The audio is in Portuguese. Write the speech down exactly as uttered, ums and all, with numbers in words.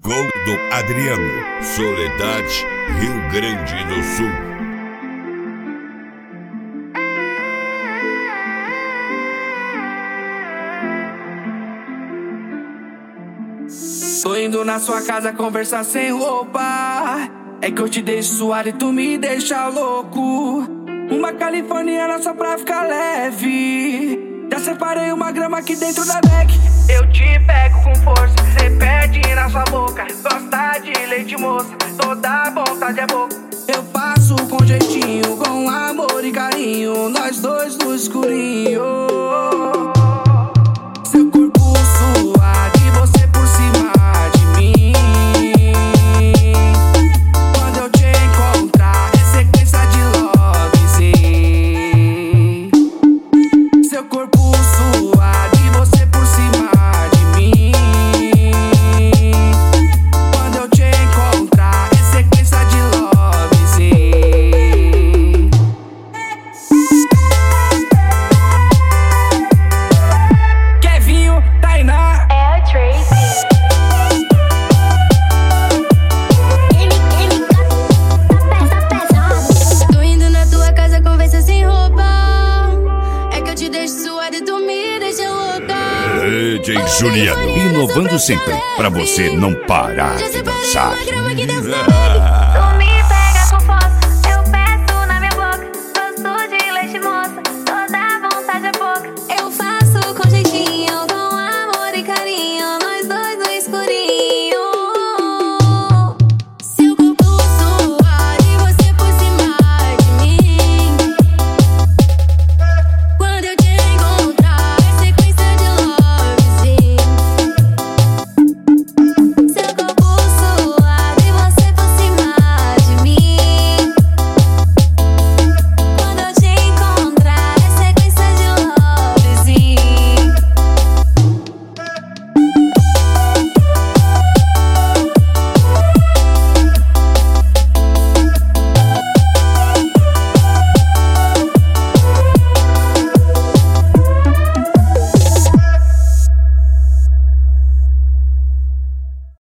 Gordo Adriano, Soledade, Rio Grande do Sul. Tô indo na sua casa conversar sem roupa. É que eu te deixo suado e tu me deixa louco. Uma californiana só pra ficar leve. Já separei uma grama aqui dentro da bag. Eu te pego com força, cê perde na sua boca. Gosta de leite moça, toda vontade é boca. Eu faço com jeitinho, com amor e carinho, nós dois no escurinho. Seu corpo suave, você por cima de mim. Quando eu te encontrar, é sequência de love, sim. Seu corpo suave, você por cima de mim. Quando eu te encontrar, é sequência de love, sim. Kevinho, Tainá, É o Tracy. Ele, ele tá pesado. Tô indo na tua casa conversa sem roupa. É que eu te deixo suada e tu me deixa louca. D J Juliano, inovando sempre, pra você não parar Já de separei dançar. uma grama aqui dentro da bag.